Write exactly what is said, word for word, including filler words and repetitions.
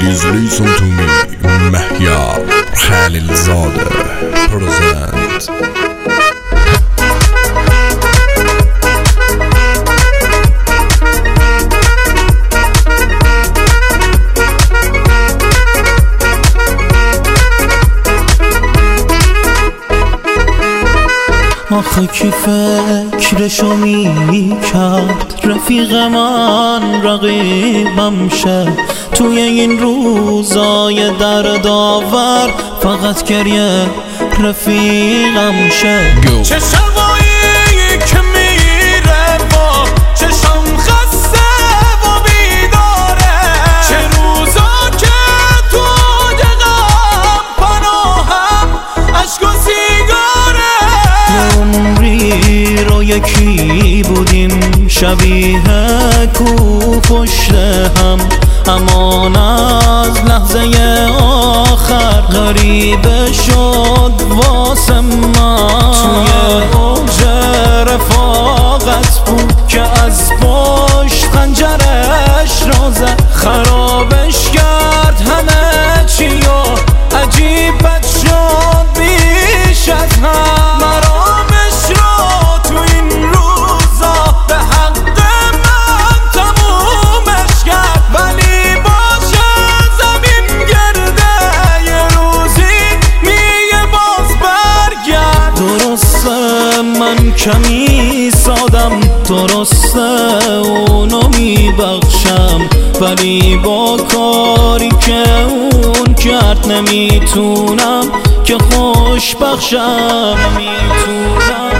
Please listen to me. مهیار خلیل زاده present. آخه کی فکرشو می کرد رفیق من رقیبم شه توی این روزای دردآور فقط گریه رفیقم شه. چه شبایی که میره با چشم خسته و بیداره، چه روزا که تو دقم پناهم عشق و سیگاره. عمری رو یکی بودیم شبیه کو پشت هم، امان از لحظه آخر غریبه شد واسه من. توی اوج رفاقت بود که از پشت خنجرش رو زد، خرابش کرد همه چی و عجیبت شد بیش از هم. مرامش رو تو این روزا به حق من تمومش کرد، ولی باشه زمین گرده یه روزی میگه باز برگرد. درسته من کمی سادم، درسته اونو میبخشم، ولی با کاری که اون کرد نمیتونم که خوش بخشم. نمیتونم